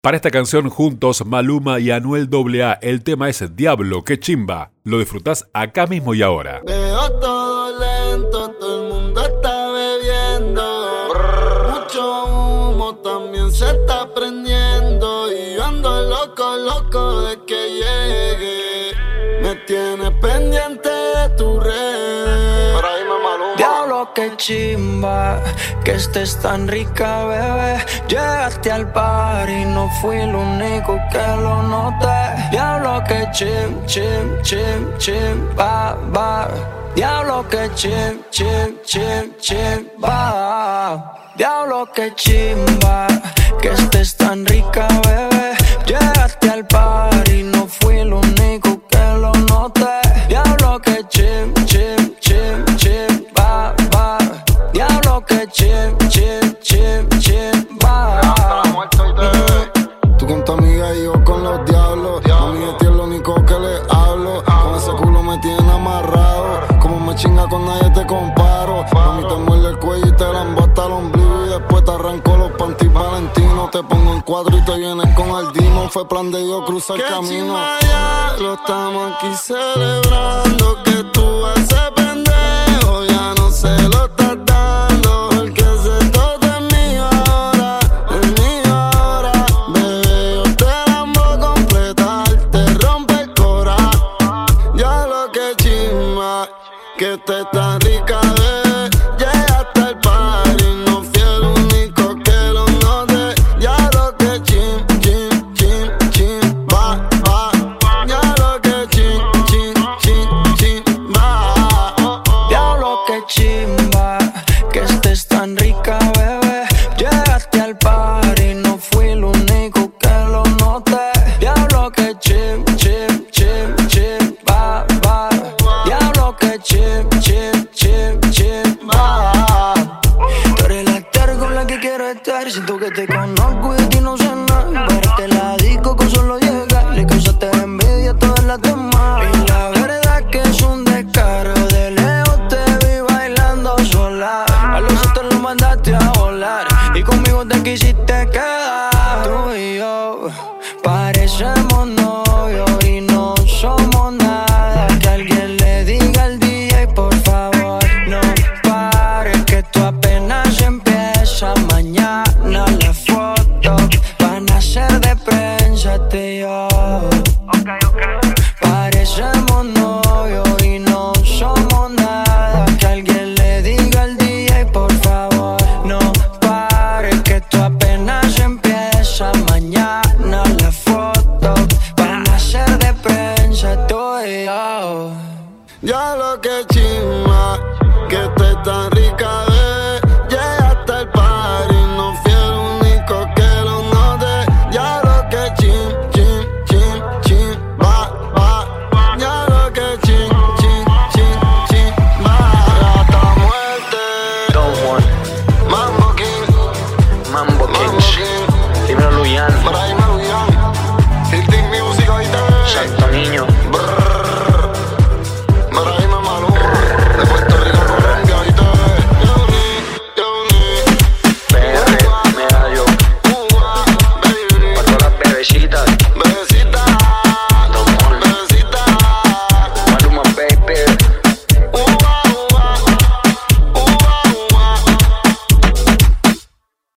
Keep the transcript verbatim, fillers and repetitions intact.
Para esta canción juntos Maluma y Anuel doble A. El tema es Diablo, qué chimba. Lo disfrutás acá mismo y ahora. Veo todo lento, todo el mundo está bebiendo. Brr. Mucho humo también se está prendiendo. Y yo ando loco, loco de que llegue. Me tienes pendiente de tu red. Por ahí me Maluma. Diablo, qué chimba, que estés tan rica, bebé. Llegaste al par y no fui el único que lo noté. Diablo, que chim, chim, chim, chimba, va. Diablo, que chim, chim, chim, chimba. Diablo, que chimba, que estés tan rica, bebé. Llegaste al par y no fui el único que lo noté. Diablo, que chim, chim, chim, chim, va, va. Diablo, que chim, chim, chim, chim, va. Tú con tu amiga y yo con los diablos. A mí este es lo único que le hablo. Con ese culo me tiene amarrado. Como me chinga con nadie te comparo. A mí te muerde el cuello y te la embota el ombligo. Y después te arranco los panties Valentino. Te pongo en cuadro y te vienes con el Dimo. Fue plan de yo cruzar el camino. Ya lo estamos aquí celebrando. Que tú ese pendejo ya no se lo estás dando. El que se toque es mío ahora, es mío ahora. Bebé, yo te la amo completar. Te rompe el cora. Ya lo que chimba, que te tan rica, bebé. Llegaste al party, no fui el único que lo noté. Ya lo que chim, chim, chim, chim, va, va. Ya lo que chim, chim, chim, chim, va. Diablo, que chimba, que estés tan rica, bebé. Llegaste al par y no fui el único que lo noté. Diablo, que chim, chim, chim, chim, va, va. Diablo, que chim, chim, chim, chim, va. Tú eres la actor con la que quiero estar. Siento que te conozco y de ti no sé nada. Pero te la digo con solo llegar. Le causaste envidia a todas las demás. Y la verdad que es un descaro. De lejos te vi bailando sola. A los otros los mandaste a volar. Y conmigo te quisiste quedar. Tú y yo parecemos novios y no somos nada. Que alguien le diga al D J, por favor, no pares, que esto apenas empieza. Mañana las fotos van a ser de prensa, tú y yo. Parecemos novios